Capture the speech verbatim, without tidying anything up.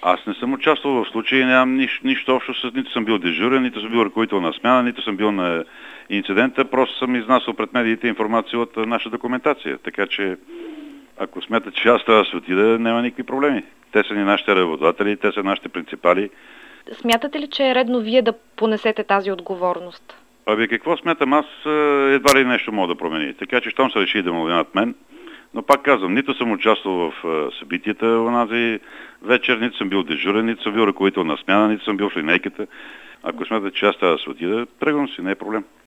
Аз не съм участвал в случая и нямам нищо, нищо общо с... Нито съм бил дежурен, нито съм бил ръководител на смяна, нито съм бил на инцидента. Просто съм изнасял пред медиите информация от наша документация. Така че, ако смятате, че аз трябва да се отида, няма никакви проблеми. Те са ни нашите работодатели, те са нашите принципали. Смятате ли, че е редно вие да понесете тази отговорност? Абе, какво смятам? Аз едва ли нещо мога да промени. Така че, щом се реши да му винят мен. Но пак казвам, нито съм участвал в събитията онази вечер, нито съм бил дежурен, нито съм бил ръководител на смяна, нито съм бил в линейката. Ако смятате, че аз трябва да се отида, тръгвам си, не е проблем.